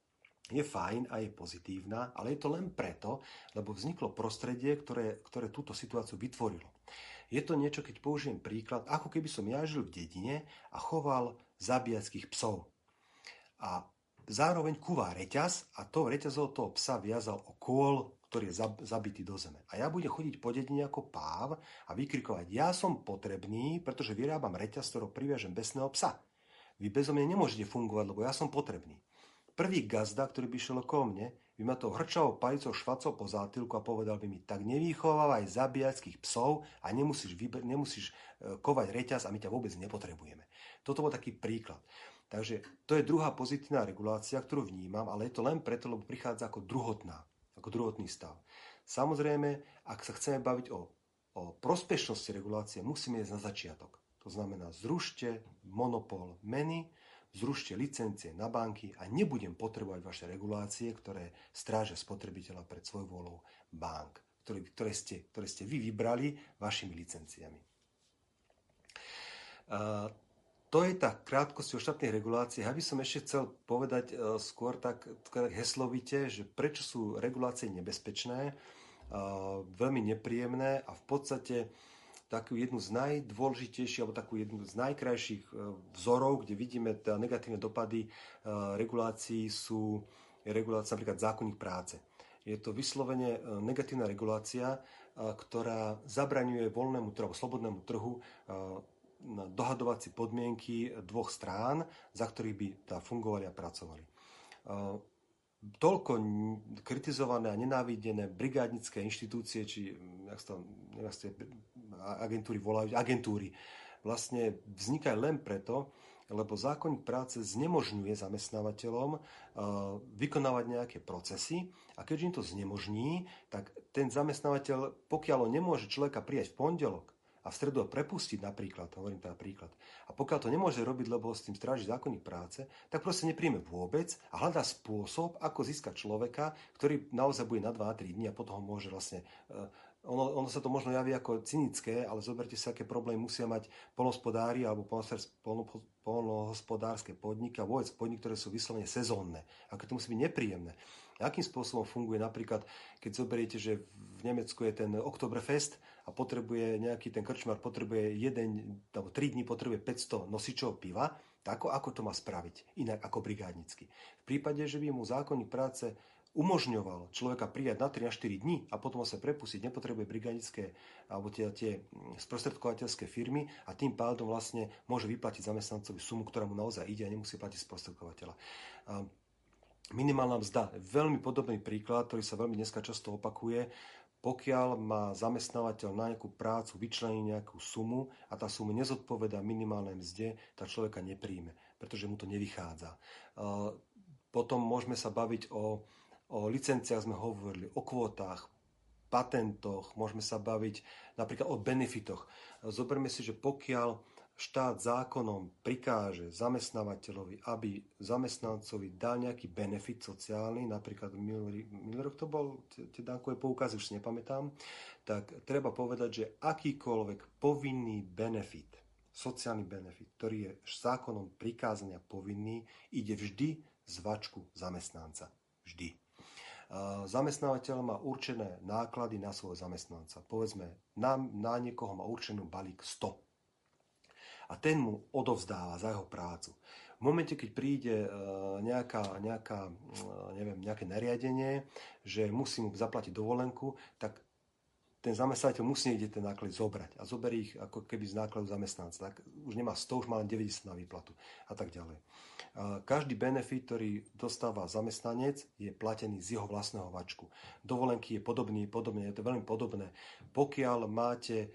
je fajn a je pozitívna, ale je to len preto, lebo vzniklo prostredie, ktoré, ktoré túto situáciu vytvorilo. Je to niečo, keď použijem príklad, ako keby som ja žil v dedine a choval zabíjackých psov. A zároveň kúva reťaz a to reťazov toho psa viazal o kôl, ktorý je zabitý do zeme. A ja budem chodiť po dedine ako páv a vykrikovať, ja som potrebný, pretože vyrábam reťaz, ktorou priviažem besného psa. Vy bezo mňa nemôžete fungovať, lebo ja som potrebný. Prvý gazda, ktorý by šiel okolo mne, by ma to hrčavou palicou švacol po zátylku a povedal by mi, tak nevýchovávaj zabíjackých psov a nemusíš, vyber, nemusíš kovať reťaz a my ťa vôbec nepotrebujeme. Toto bol taký príklad. Takže to je druhá pozitívna regulácia, ktorú vnímam, ale je to len preto, lebo prichádza ako druhotná, ako druhotný stav. Samozrejme, ak sa chceme baviť o, o prospešnosti regulácie, musíme ísť na začiatok. To znamená, zrušte monopol meny, zrušte licencie na banky a nebudem potrebovať vaše regulácie, ktoré strážia spotrebiteľa pred svojvôľou bank, ktoré, ktoré, ste, ktoré ste vy vybrali vašimi licenciami. Uh, to je tá krátkosť o štátnych reguláciách. Ja by som ešte chcel povedať uh, skôr tak, tak heslovite, že prečo sú regulácie nebezpečné, uh, veľmi nepríjemné a v podstate takú jednu z najdôležitejších alebo takú jednu z najkrajších vzorov, kde vidíme teda negatívne dopady regulácií sú regulácia napríklad zákonník práce. Je to vyslovene negatívna regulácia, ktorá zabraňuje voľnému trhu, slobodnému trhu dohadovať si podmienky dvoch strán, za ktorých by tá fungovali a pracovali. Toľko kritizované a nenávidené brigádnické inštitúcie, či jak sa to, agentúry volajú, agentúry, vlastne vznikajú len preto, lebo zákonník práce znemožňuje zamestnávateľom vykonávať nejaké procesy a keďže im to znemožní, tak ten zamestnávateľ, pokiaľ on nemôže človeka prijať v pondelok a v stredu ho prepustiť napríklad, hovorím teda príklad, a pokiaľ to nemôže robiť, lebo s tým stráži zákonník práce, tak proste nepríjme vôbec a hľadá spôsob, ako získať človeka, ktorý naozaj bude na dva tri dní a potom ho môže vlastne... Ono, ono sa to možno javí ako cynické, ale zoberte si, aké problémy musia mať poľnohospodári alebo poľnohospodárske podniky a vôbec podniky, ktoré sú vyslovene sezónne. Aké to musí byť nepríjemné. Akým spôsobom funguje napríklad, keď zoberiete, že v Nemecku je ten Oktoberfest a potrebuje nejaký ten krčmar, potrebuje jeden alebo tri dní potrebuje päťsto nosičov piva, tak ako, ako to má spraviť? Inak ako brigádnicky. V prípade, že by mu zákonník práce umožňoval človeka prijať na tri až štyri dní a potom ho sa prepustiť, nepotrebuje brigádnické alebo tie, tie sprostredkovateľské firmy a tým pádom vlastne môže vyplatiť zamestnancovi sumu, ktorá mu naozaj ide a nemusí platiť sprostredkovateľa. Minimálna mzda, veľmi podobný príklad, ktorý sa veľmi dneska často opakuje, pokiaľ má zamestnávateľ na nejakú prácu vyčleniť nejakú sumu a tá suma nezodpovedá minimálnej mzde, tá človeka nepríjme, pretože mu to nevychádza. Potom môžeme sa baviť o O licenciách sme hovorili, o kvótach, patentoch, môžeme sa baviť napríklad o benefitoch. Zoberme si, že pokiaľ štát zákonom prikáže zamestnávateľovi, aby zamestnancovi dal nejaký benefit sociálny, napríklad minulý, minulý rok to bol, tie dánkové poukazy, už si nepamätám, tak treba povedať, že akýkoľvek povinný benefit, sociálny benefit, ktorý je zákonom prikázaný a povinný, ide vždy z vačku zamestnanca. Vždy. Zamestnávateľ má určené náklady na svojho zamestnanca. Povedzme, na, na niekoho má určenú balík sto. A ten mu odovzdáva za jeho prácu. V momente, keď príde nejaká, nejaká, neviem, nejaké nariadenie, že musí mu zaplatiť dovolenku, tak ten zamestnávateľ musí niekde ten náklad zobrať. A zoberie ich ako keby z nákladu zamestnanca. Tak už nemá sto, už má len deväťdesiat na výplatu. A tak ďalej. Každý benefit, ktorý dostáva zamestnanec, je platený z jeho vlastného vačku. Dovolenky je podobný, podobne, je to veľmi podobné. Pokiaľ máte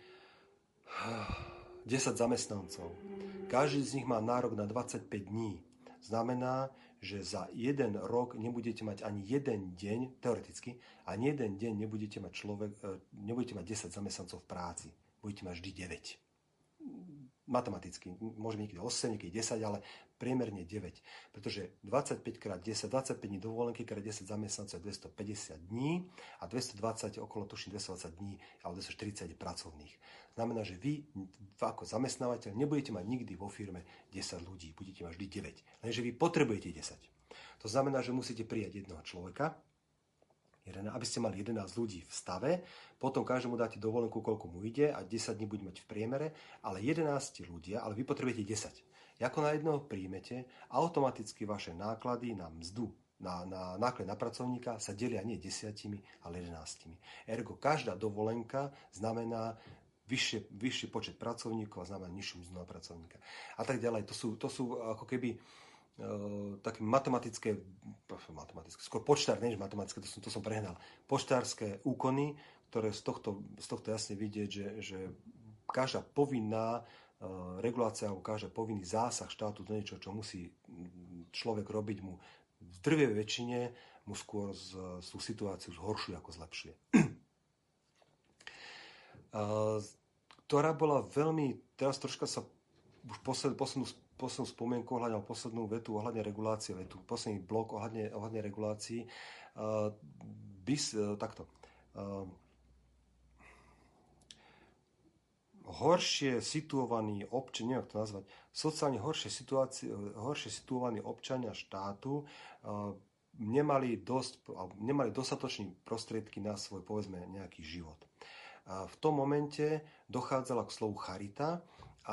desať zamestnancov, každý z nich má nárok na dvadsaťpäť dní. Znamená, že za jeden rok nebudete mať ani jeden deň, teoreticky, ani jeden deň nebudete mať človek, nebudete mať desať zamestnancov v práci. Budete mať vždy deväť. Matematicky, môže byť niekedy osem, niekedy desať, ale priemerne deväť. Pretože dvadsaťpäť krát desať, dvadsaťpäť dní dovolenky krát desať zamestnancov je dvestopäťdesiat dní a dvestodvadsať, okolo tuším dvestodvadsať dní alebo dvestoštyridsať pracovných. Znamená, že vy ako zamestnávateľ nebudete mať nikdy vo firme desať ľudí, budete mať vždy deväť. Lenže vy potrebujete desať. To znamená, že musíte prijať jedného človeka, aby ste mali jedenásť ľudí v stave, potom každému dáte dovolenku, koľko mu ide a desať dní bude mať v priemere, ale jedenásť ľudia, ale vy potrebujete desať. Ako na jedného príjmete, automaticky vaše náklady na mzdu, na, na náklad na pracovníka sa delia nie desiatimi, ale jedenástimi. Ergo každá dovolenka znamená vyššie, vyšší počet pracovníkov a znamená nižšiu mzdu na pracovníka. A tak ďalej. To sú, to sú ako keby také matematické, matematické, skôr počtár, než matematické, to som, to som prehnal, počtárske úkony, ktoré z tohto, z tohto jasne vidieť, že, že každá povinná uh, regulácia alebo každá povinný zásah štátu do niečo, čo musí človek robiť, mu v drvej väčšine mu skôr z, z tú situáciu zhoršuje ako zlepšuje. uh, ktorá bola veľmi, teraz troška sa už posled, poslednú poslednú spomienku ohľadne, poslednú vetu ohľadne regulácie, vetu, posledný blok ohľadne, ohľadne regulácií. Uh, bys, uh, takto. Uh, horšie situovaní občania, neviem to nazvať, sociálne horšie, horšie situovaní občania štátu uh, nemali, dosť, nemali dostatočné prostriedky na svoj, povedzme, nejaký život. Uh, v tom momente dochádzala k slovu charita a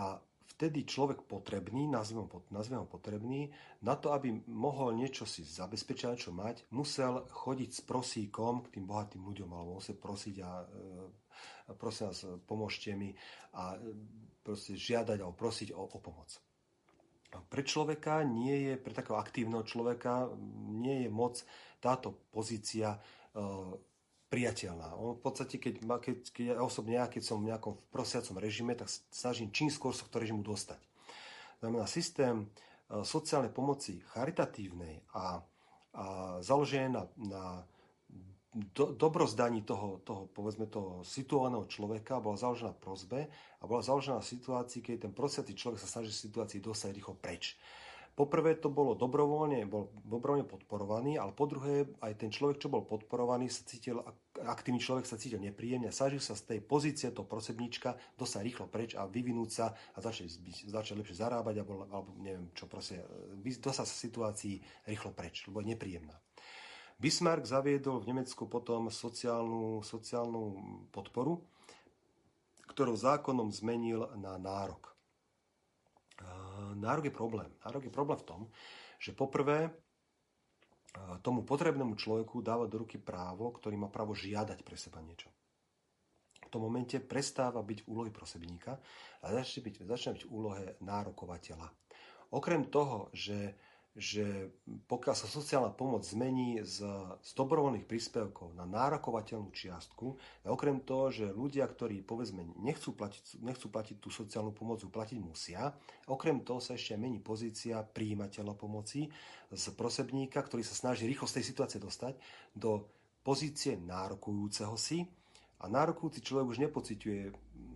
vtedy človek potrebný, nazvime ho potrebný, na to, aby mohol niečo si zabezpečiť, niečo mať, musel chodiť s prosíkom k tým bohatým ľuďom, alebo musel prosiť a e, prosím vás, pomôžte mi a proste žiadať alebo prosiť o, o pomoc. Pre človeka nie je, pre takého aktívneho človeka nie je moc táto pozícia e, priateľná. On v podstate, keď, keď, keď ja osobne ja, keď som v nejakom prosiacom režime, tak snažím čím skôr sa k tomu režimu dostať. Znamená, systém e, sociálnej pomoci charitatívnej a, a založený na, na do, dobrozdaní toho, toho, povedzme, toho situovaného človeka bola založená na prosbe a bola založená na situácii, keď ten prosiaci človek sa snaží z situácii dostať rýchlo preč. Poprvé to bolo dobrovoľne, bol dobrovoľne podporovaný, ale po druhé aj ten človek, čo bol podporovaný, sa cítil, aktívny človek sa cítil nepríjemne a snažil sa z tej pozície toho prosebníčka dostať rýchlo preč a vyvinúť sa a začať, začať lepšie zarábať alebo, alebo neviem čo, proste dostať sa z situácii rýchlo preč, lebo je nepríjemná. Bismarck zaviedol v Nemecku potom sociálnu, sociálnu podporu, ktorú zákonom zmenil na nárok. Nárok je problém. Nárok je problém v tom, že poprvé tomu potrebnému človeku dáva do ruky právo, ktorý má právo žiadať pre seba niečo. V tom momente prestáva byť v úlohe prosebníka a začne byť, začne byť v úlohe nárokovateľa. Okrem toho, že že pokiaľ sa sociálna pomoc zmení z, z dobrovoľných príspevkov na nárokovateľnú čiastku, a okrem toho, že ľudia, ktorí povedzme nechcú platiť, nechcú platiť tú sociálnu pomoc, platiť musia, okrem toho sa ešte mení pozícia prijímateľa pomoci z prosebníka, ktorý sa snaží rýchlo z tej situácie dostať, do pozície nárokujúceho si. A nárokujúci človek už nepociťuje,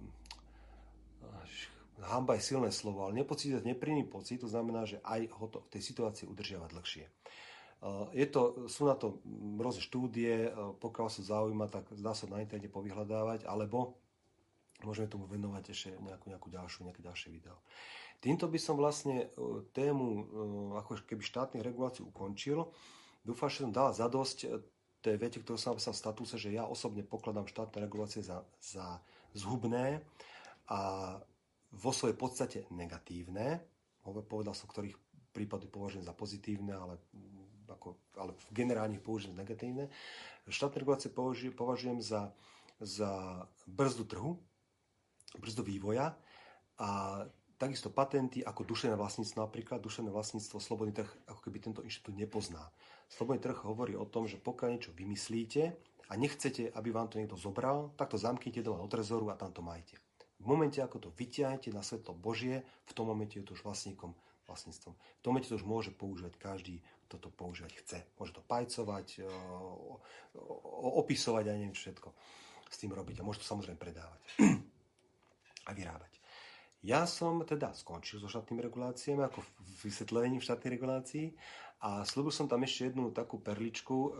hanba je silné slovo, ale nepocítite nepríjemný pocit, to znamená, že aj ho to v tej situácii udržiava dlhšie. Je to, sú na to rôzne štúdie, pokiaľ sa zaujíma, tak dá sa na internete povyhľadávať, alebo môžeme tomu venovať ešte nejakú, nejakú ďalšiu, nejaké ďalšie video. Týmto by som vlastne tému ako keby štátnych regulácií ukončil. Dúfam, že som dal zadosť tej vete, ktorú som napísal v statuse, že ja osobne pokladám štátne regulácie za, za zhubné a vo svojej podstate negatívne. Povedal som, ktorých prípady považujem za pozitívne, ale, ako, ale v generálnych použijem negatívne. Štátne regulácie považujem za, za brzdu trhu, brzdu vývoja a takisto patenty ako duševné vlastníctvo, napríklad duševné vlastníctvo, slobodný trh, ako keby tento inštitút nepozná. Slobodný trh hovorí o tom, že pokiaľ niečo vymyslíte a nechcete, aby vám to niekto zobral, tak to zamknite doma do trezoru a tam to majte. V momente, ako to vyťahnete na svetlo Božie, v tom momente je to už vlastníkom, vlastníctvom. V tom momente to už môže používať každý, kto to používať chce. Môže to pajcovať, opisovať a neviem všetko s tým robiť. A môže to samozrejme predávať a vyrábať. Ja som teda skončil so štátnymi reguláciami, ako vysvetlením štátnej regulácií a slúbil som tam ešte jednu takú perličku.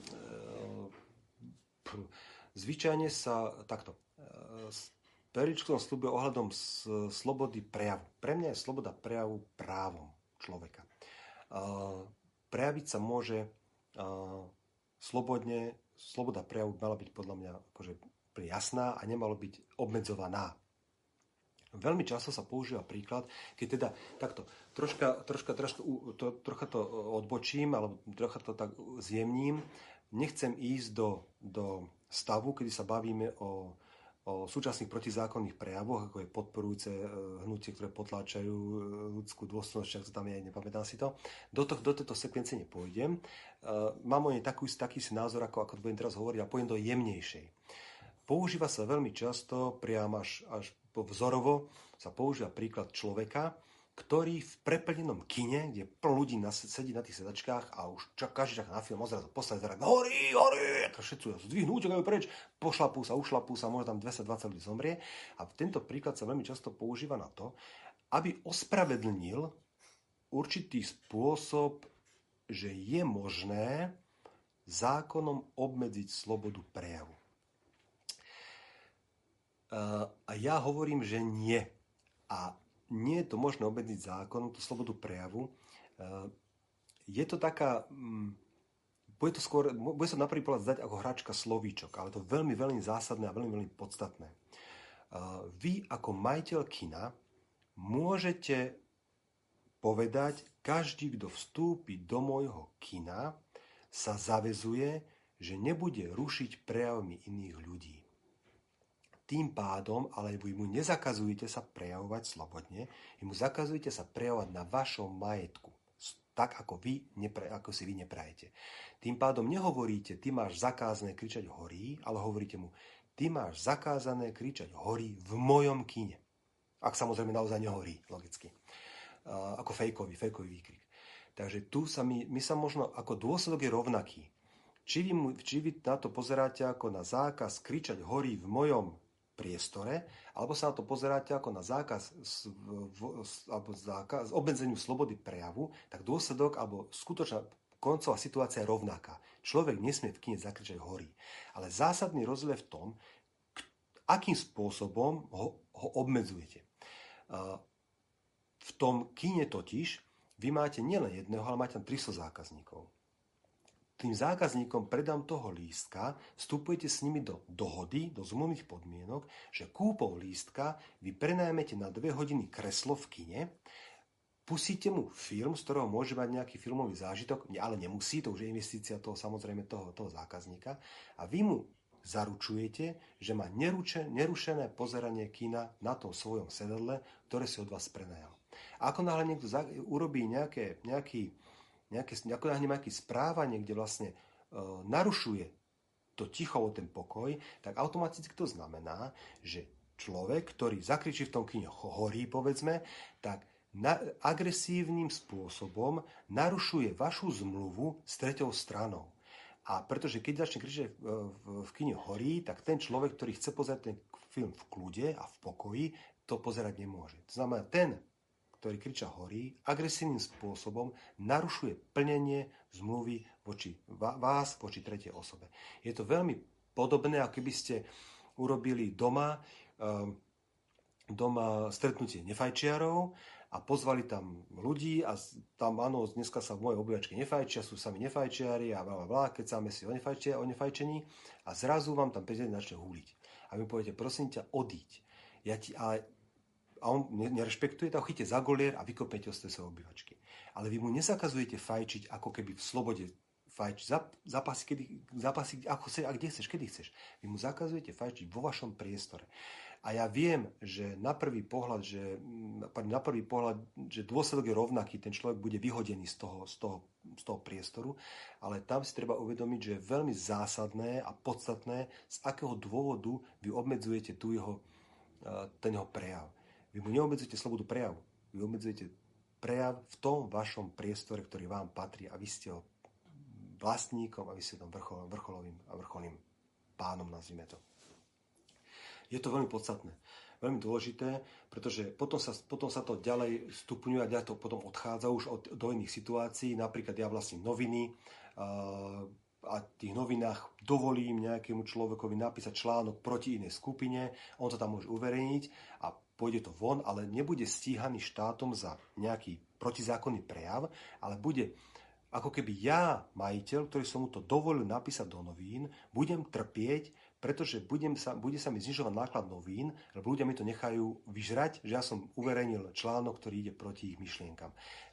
Zvyčajne sa takto... Perličku som slúbil ohľadom slobody prejavu. Pre mňa je sloboda prejavu právom človeka. Prejaviť sa môže slobodne, sloboda prejavu mala byť podľa mňa akože jasná a nemalo byť obmedzovaná. Veľmi často sa používa príklad, keď teda takto, troška, troška, troška, to, trocha to odbočím, alebo trocha to tak zjemním. Nechcem ísť do, do stavu, kedy sa bavíme o o súčasných protizákonných prejavoch, ako je podporujúce hnutie, ktoré potláčajú ľudskú dôstojnosť, čo to tam je, nepamätám si to. Do, to, do tejto sekvencie nepôjdem. Mám o nej taký, taký si názor, ako, ako to budem teraz hovoriť, a pôjdem do jemnejšej. Používa sa veľmi často, priam až, až vzorovo, sa používa príklad človeka, ktorý v preplnenom kine, kde plno ľudí sedí na tých sedačkách a už čak, každý čaká na film, ozrazu poslať zrak, horí, horí, a všetci zdvihnú, uťakajú preč, pošlapú sa, ušlapú sa, možno tam dvestodvadsať ľudí zomrie. A tento príklad sa veľmi často používa na to, aby ospravedlnil určitý spôsob, že je možné zákonom obmedziť slobodu prejavu. A ja hovorím, že nie. A nie je to možné obmedziť zákonom, tú slobodu prejavu. Je to taká... Bude to skôr, bude sa na prvý pohľad zdať ako hračka slovíčok, ale to je veľmi, veľmi zásadné a veľmi, veľmi podstatné. Vy ako majiteľ kina môžete povedať, každý, kto vstúpi do môjho kina, sa zavezuje, že nebude rušiť prejavmi iných ľudí. Tým pádom, ale vy mu nezakazujete sa prejavovať slobodne, vy mu zakazujete sa prejavovať na vašom majetku, tak ako, vy nepre, ako si vy neprajete. Tým pádom nehovoríte, ty máš zakázané kričať horí, ale hovoríte mu, ty máš zakázané kričať horí v mojom kine. Ak samozrejme naozaj nehorí, logicky. Uh, ako fejkový, fejkový výkrik. Takže tu sa my, my sa možno, ako dôsledok je rovnaký. Či vy, či vy na to pozeráte ako na zákaz kričať horí v mojom priestore, alebo sa na to pozeráte ako na zákaz, alebo zákaz obmedzeniu slobody prejavu, tak dôsledok alebo skutočná koncová situácia je rovnaká. Človek nesmie v kine zakričať horí. Ale zásadný rozdiel je v tom, akým spôsobom ho, ho obmedzujete. Uh, V tom kine totiž vy máte nielen jedného, ale máte tam tristo zákazníkov. Tým zákazníkom predám toho lístka, vstupujete s nimi do dohody, do zmluvných podmienok, že kúpou lístka vy prenajmete na dve hodiny kreslo v kine, pustíte mu film, z ktorého môže mať nejaký filmový zážitok, ale nemusí, to už je investícia toho, samozrejme toho, toho zákazníka, a vy mu zaručujete, že má nerušené pozeranie kina na tom svojom sedadle, ktoré si od vás prenajal. Ako náhle niekto urobí nejaké, nejaký, nejaké, nejaké správanie, kde vlastne e, narušuje to ticho o ten pokoj, tak automaticky to znamená, že človek, ktorý zakričí v tom kine horí, povedzme, tak na, agresívnym spôsobom narušuje vašu zmluvu s treťou stranou. A pretože keď začne kričať v, v, v kine horí, tak ten človek, ktorý chce pozerať ten film v kľude a v pokoji, to pozerať nemôže. To znamená, ten, ktorý kriča horí, agresívnym spôsobom narušuje plnenie zmluvy voči vás, voči tretej osobe. Je to veľmi podobné, ako keby ste urobili doma, doma stretnutie nefajčiarov a pozvali tam ľudí a tam, áno, dneska sa v mojej obývačke nefajčia, sú sami nefajčiari a bla, bla, bla, keď sáme si o, nefajčia, o nefajčení a zrazu vám tam príde začne húliť. A vy poviete, prosím ťa, odíď. Ja ti, ale a on nerešpektuje, tak ho chytíte za golier a vykopete ho z tej svojej obývačky. Ale vy mu nezakazujete fajčiť ako keby v slobode fajčiť. Zapasy, kedy, zapasy ako se, a kde chceš, kedy chceš. Vy mu zakazujete fajčiť vo vašom priestore. A ja viem, že na prvý pohľad, že, na prvý pohľad, že dôsledok je rovnaký, ten človek bude vyhodený z toho, z toho, z toho priestoru, ale tam si treba uvedomiť, že je veľmi zásadné a podstatné, z akého dôvodu vy obmedzujete tu jeho, ten jeho prejav. Vy mu neobmedzujete slobodu prejavu. Vy obmedzujete prejav v tom vašom priestore, ktorý vám patrí a vy ste ho vlastníkom a vy ste tam vrchol, vrcholovým a vrcholným pánom, nazvime to. Je to veľmi podstatné, veľmi dôležité, pretože potom sa, potom sa to ďalej stupňuje a ďalej to potom odchádza už od, do iných situácií. Napríklad ja vlastním noviny a, a v tých novinách dovolím nejakému človekovi napísať článok proti inej skupine, on to tam môže uverejniť a pôjde to von, ale nebude stíhaný štátom za nejaký protizákonný prejav, ale bude ako keby ja, majiteľ, ktorý som mu to dovolil napísať do novín, budem trpieť, pretože budem sa, bude sa mi znižovať náklad novín, lebo ľudia mi to nechajú vyžrať, že ja som uverejnil článok, ktorý ide proti ich myšlienkam.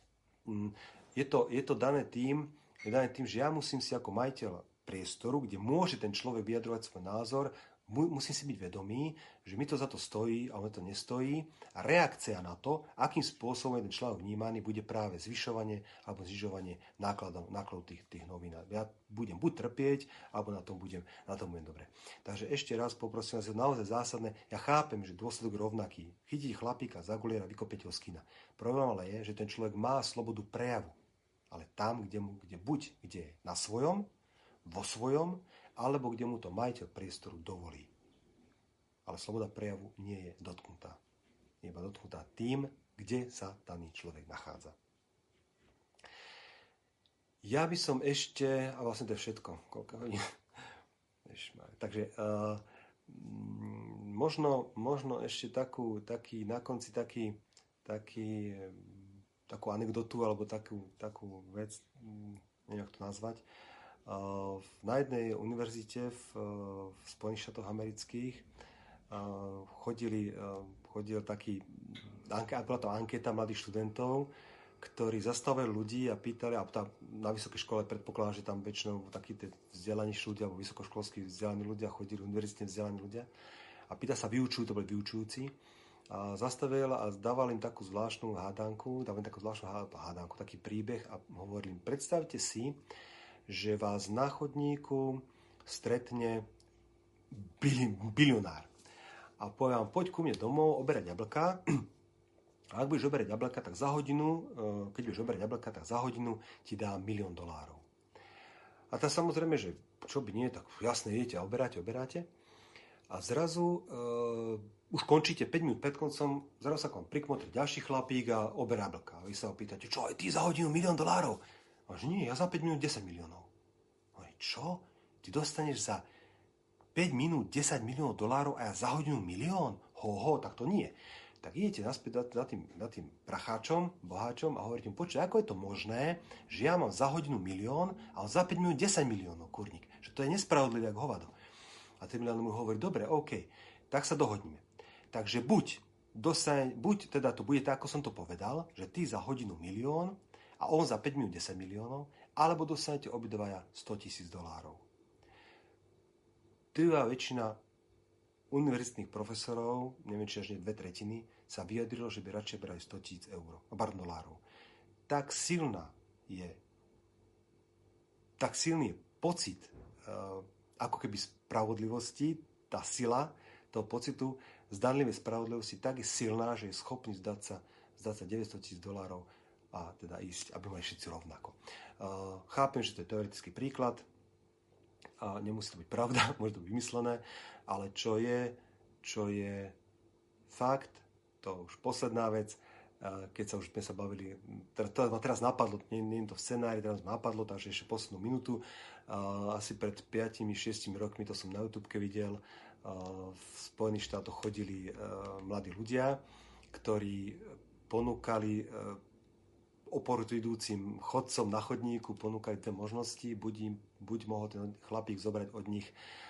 Je to, je to dané tým, je dané tým, že ja musím si ako majiteľ priestoru, kde môže ten človek vyjadrovať svoj názor, musím si byť vedomý, že mi to za to stojí, ale to nestojí. A reakcia na to, akým spôsobom je ten článok vnímaný, bude práve zvyšovanie alebo znižovanie nákladov, nákladov tých, tých novín. Ja budem buď trpieť, alebo na tom budem, na tom budem dobre. Takže ešte raz poprosím vás, je naozaj zásadné. Ja chápem, že dôsledok je rovnaký. Chytíte chlapíka za goliera, vykopete ho z kina. Problém ale je, že ten človek má slobodu prejavu. Ale tam, kde, mu, kde buď kde je na svojom, vo svojom, alebo kde mu to majiteľ priestoru dovolí. Ale sloboda prejavu nie je dotknutá. Je iba dotknutá tým, kde sa daný človek nachádza. Ja by som ešte, a vlastne to je všetko, koľko hodín. Takže uh, možno, možno ešte takú, taký, na konci taký, taký, takú anekdotu alebo takú, takú vec, neviem, jak to nazvať. Na jednej univerzite v, v Spojených štátoch amerických chodili, chodil taký bola to anketa mladých študentov, ktorí zastavili ľudí a pýtali, a tá, na vysokej škole predpokladám, že tam väčšinou takí tí vzdelanejší ľudia alebo vysokoškolskí vzdelaní ľudia chodili, univerzitne vzdelaní ľudia. A pýta sa vyučujú, to boli vyučujúci. A zastavil a dával im takú zvláštnu hádanku, dával im takú zvláštnu hádanku, taký príbeh a hovoril im, predstavte si, že vás na chodníku stretne bilionár. A povie vám, poď ku mne domov oberať jablká. A ak budeš oberať jablka, tak za hodinu, keď budeš oberať jablka, tak za hodinu ti dá milión dolárov. A tak samozrejme, že čo by nie, tak jasne idete a oberáte, oberáte. A zrazu uh, už končíte päť minút pred koncom, zrazu sa k vám prikmotrí ďalší chlapík a oberá jablka. A vy sa opýtate, čo, aj ty za hodinu milión dolárov? A že nie, ja za päť minút desať miliónov. A čo? Ty dostaneš za päť minút desať miliónov dolárov a ja za hodinu milión? Ho, ho, tak to nie. Tak idete naspäť za tým, za tým pracháčom, boháčom a hovoríte mu, počuť, ako je to možné, že ja mám za hodinu milión a za päť minút desať miliónov, kurník. Že to je nespravodlivé ako hovado. A ten milión mu hovorí, dobre, OK, tak sa dohodnime. Takže buď, dosaň, buď teda to bude tak, ako som to povedal, že ty za hodinu milión a on za päť minút desať miliónov, alebo dostanete obidvaja sto tisíc dolárov. Drvivá väčšina univerzitných profesorov, neviem, či až nie dve tretiny, sa vyjadrilo, že by radšej brali sto tisíc eur, pardon, dolárov. Tak silná je, tak silný je pocit, uh, ako keby spravodlivosti, tá sila toho pocitu zdanlivej spravodlivosti tak je silná, že je schopný zdať sa, zdať sa deväťsto tisíc dolárov a teda ísť, aby mali všetci rovnako. Uh, chápem, že to je teoretický príklad a nemusí to byť pravda, môže to byť vymyslené, ale čo je, čo je fakt, to už posledná vec, keď sa už sme sa bavili, to ma teraz napadlo, nie, nie je to v scenári, teraz ma napadlo, takže ešte poslednú minútu. Asi pred päť šesť rokmi, to som na YouTubeke videl, v Spojených štátoch chodili mladí ľudia, ktorí ponúkali oportunujúcim chodcom na chodníku, ponúkali tie možnosti, buď, im, buď mohol ten chlapík zobrať od nich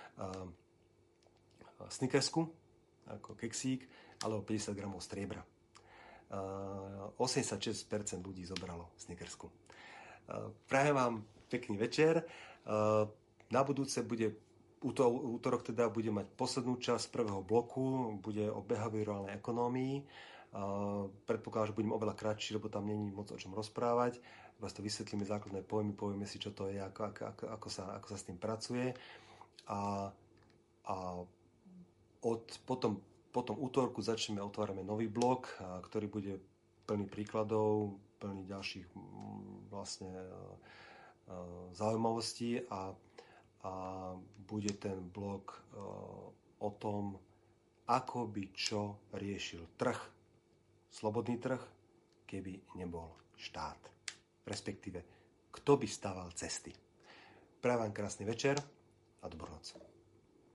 snickersku, ako keksík, alebo päťdesiat gramov striebra. Uh, osemdesiatšesť percent ľudí zobralo snickersku. Uh, prajem vám pekný večer. Uh, na budúce bude, útorok teda bude mať poslednú časť prvého bloku, bude o behaviorálnej ekonómii. Uh, predpokladám, že budem oveľa kratší, lebo tam není moc o čom rozprávať. Vás to vysvetlíme základné pojmy, povieme si, čo to je, ako, ako, ako, ako, sa, ako sa s tým pracuje. A, a od potom Po tom útorku začneme, otvárame nový blok, ktorý bude plný príkladov, plný ďalších vlastne zaujímavostí a, a bude ten blok o tom, ako by čo riešil trh, slobodný trh, keby nebol štát. Respektíve, kto by staval cesty. Prajem vám krásny večer a dobrú noc.